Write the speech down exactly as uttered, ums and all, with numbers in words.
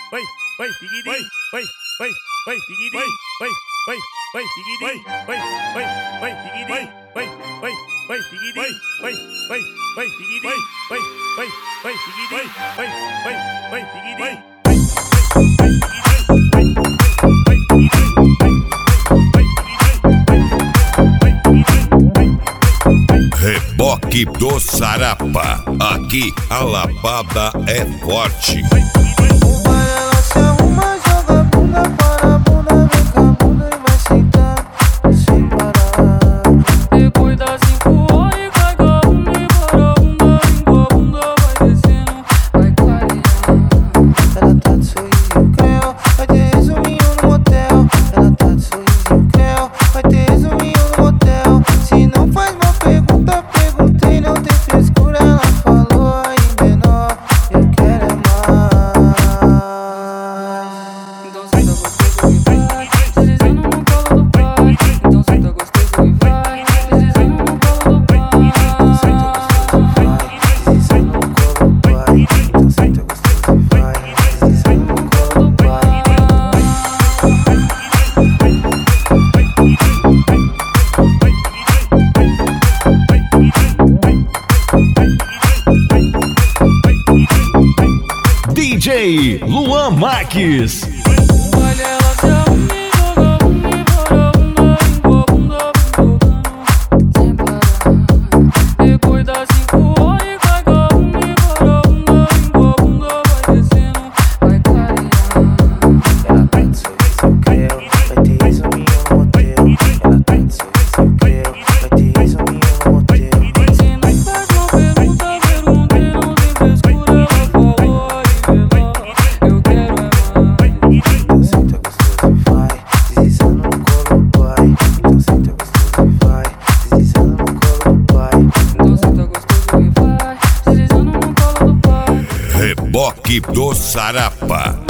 oi, oi, digidi, oi, oi, oi, oi, digidi, oi, oi, oi, oi, digidi, oi, oi, oi, oi, digidi, oi, oi, oi, oi, digidi, oi, oi, oi, oi, digidi, oi, oi, oi, oi, digidi, oi, oi, oi, oi, digidi, oi. Reboque do Sarapa, aqui a lapada é forte. Ela se arruma, joga a bunda para a bunda, vem com a bunda e vai sentar sem parar. Depois das cinco horas e cai com a bunda e para a bunda, vem com a bunda, vai descendo, vai clareando. Ela tá de sorriso creu, vai ter resuminho no motel. Ela tá de sorriso creu, vai ter resuminho no motel. Se não faz uma pergunta, perguntei, não tem frescura. Ela falou aí menor, eu quero é mais. Então senta gostoso e vai, deslizando no colo do pai. Então senta gostoso e vai, deslizando no colo do pai. Então senta gostoso e vai, deslizando no colo do pai. Então senta gostoso e vai, deslizando no colo do pai. D J Luan Marques. Olha ela se arruma e joga a bunda e para a bunda, vem com a bunda, vem tocando sem parar. Depois das cinco horas e cai com a bunda e para a bunda, vem com a bunda, vai descendo, vai clareando. Ela tá de sorriso creu, vai ter resuminho no motel. Ela tá de sorriso creu, vai ter resuminho no motel. Se não faz uma pergunta, perguntei, não tem frescura. Ela falou aí menor, eu quero é mais. Então senta gostoso e vai, deslizando no colo do pai. Então senta gostoso e vai, deslizando no colo do pai. Então senta gostoso e vai, deslizando no colo do pai. Reboque do Sarapa.